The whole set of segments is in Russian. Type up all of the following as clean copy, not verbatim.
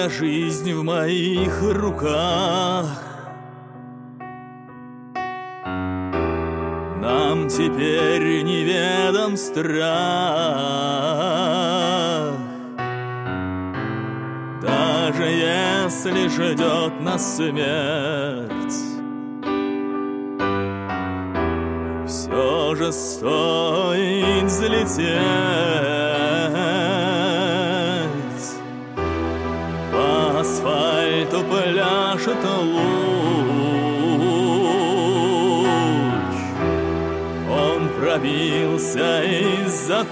Твоя жизнь в моих руках. Нам теперь неведом страх, даже если ждет нас смерть. Все же стоит взлететь, по асфальту пляшет луч. Он пробился из-за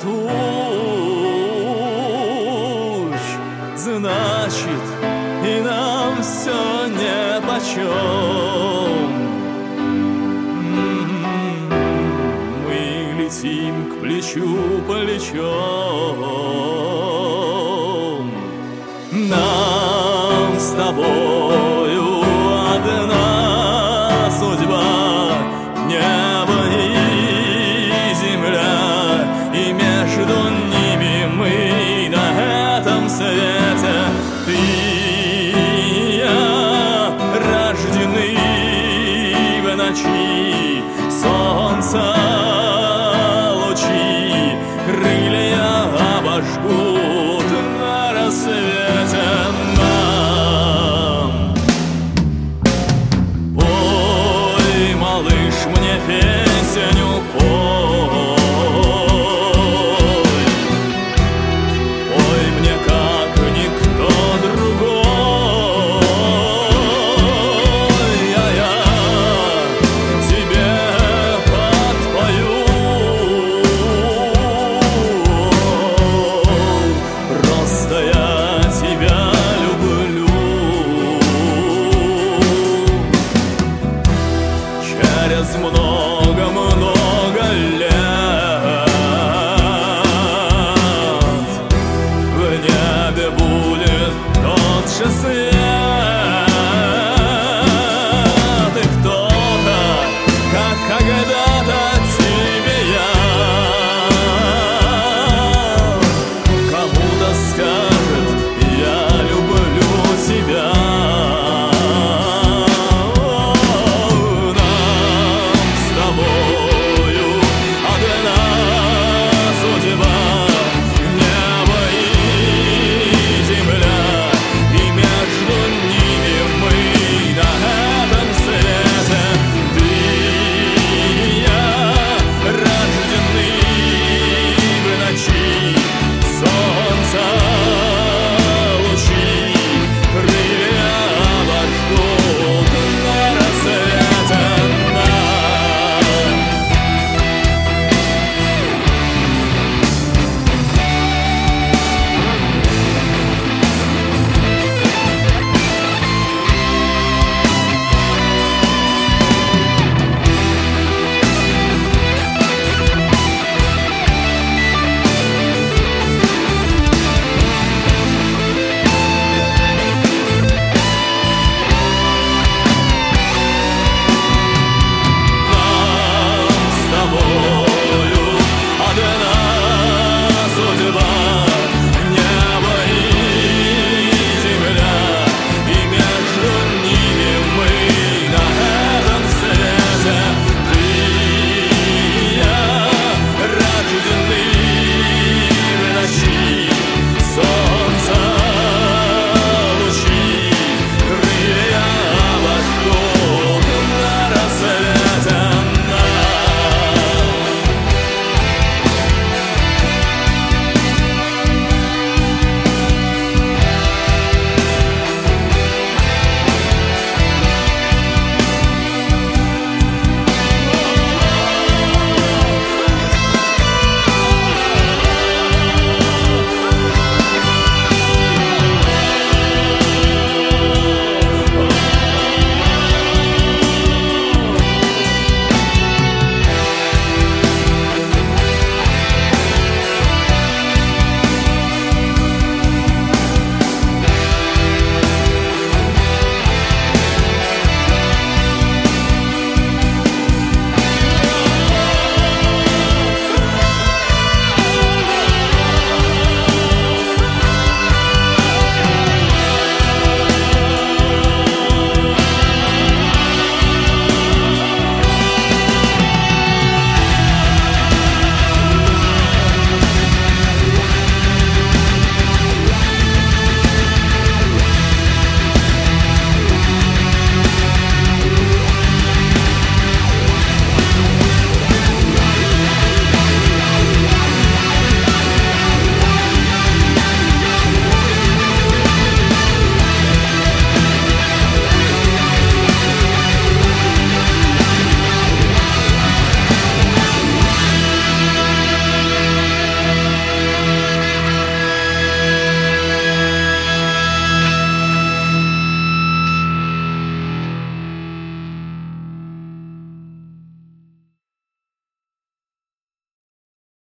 туч, значит, и нам все нипочем. Летим к плечу плечом. Нам с тобою одна судьба, небо и земля, и между ними мы на этом свете. Ты и я рождены в ночи, солнца крылья обожгут на рассвете нам. Пой, малыш, мне песню, пой. Пой мне, как никто другой, а я тебе подпою. Просто я тебя люблю. Через много-много лет в небе будет тот же свет.